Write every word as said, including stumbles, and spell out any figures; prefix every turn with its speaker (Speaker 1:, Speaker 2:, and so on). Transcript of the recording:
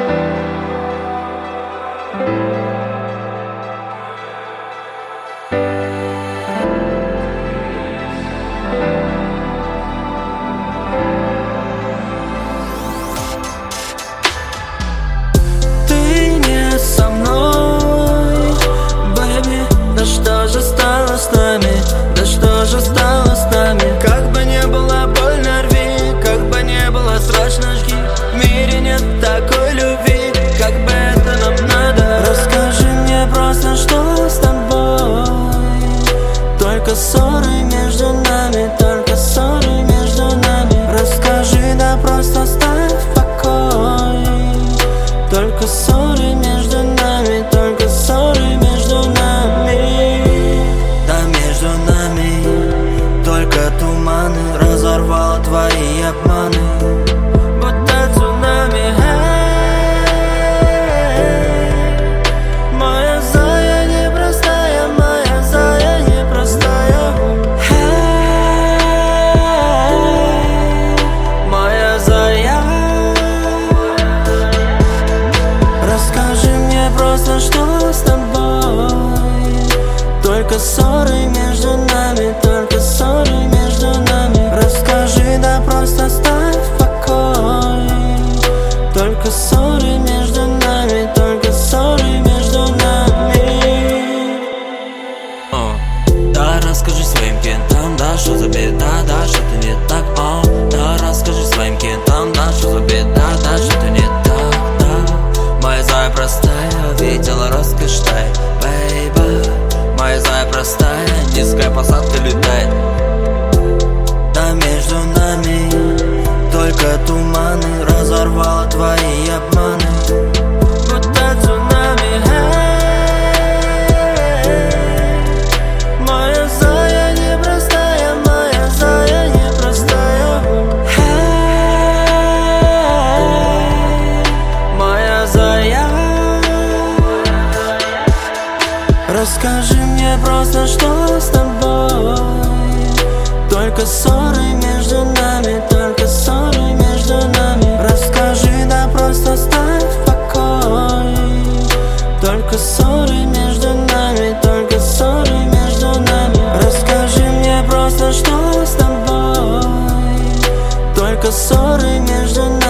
Speaker 1: Что же стало с нами? Да что же стало с нами? Как бы не было больно, рви, как бы не было срочно, жги. В мире нет такой любви, как бы это нам надо. Расскажи мне просто, что с тобой. Только ссоры между нами, только ссоры между нами. Расскажи, да просто оставь в покое. Только ссоры между нами, только ссоры между нами. Туманы разорвало твои обманы, будто цунами. Hey, моя зая непростая, моя зая непростая. Hey, моя зая. Расскажи мне просто, что с тобой. Только ссоры между нами, только ссоры между нами. Расскажи, да просто оставь в покое. Только ссоры между нами, только ссоры между нами.
Speaker 2: О, да, расскажи своим кентам, да, что за беда, да, что-то не так. О, да, расскажи своим кентам, да, что за беда, да, что-то не так, да. Моя зая простая, видела роскошь тай, бейба. Моя зая простая, низкая посадка летает.
Speaker 1: Да между нами только туманы разорвало твои обманы, будто цунами. Hey, моя зая непростая, моя зая непростая. Hey, моя зая. Расскажи мне просто, что с тобой. Только ссоры между нами, только ссоры между нами. Расскажи, да просто оставь в покое. Только ссоры между нами, только ссоры между нами. Расскажи мне просто, что с тобой. Только ссоры между нами.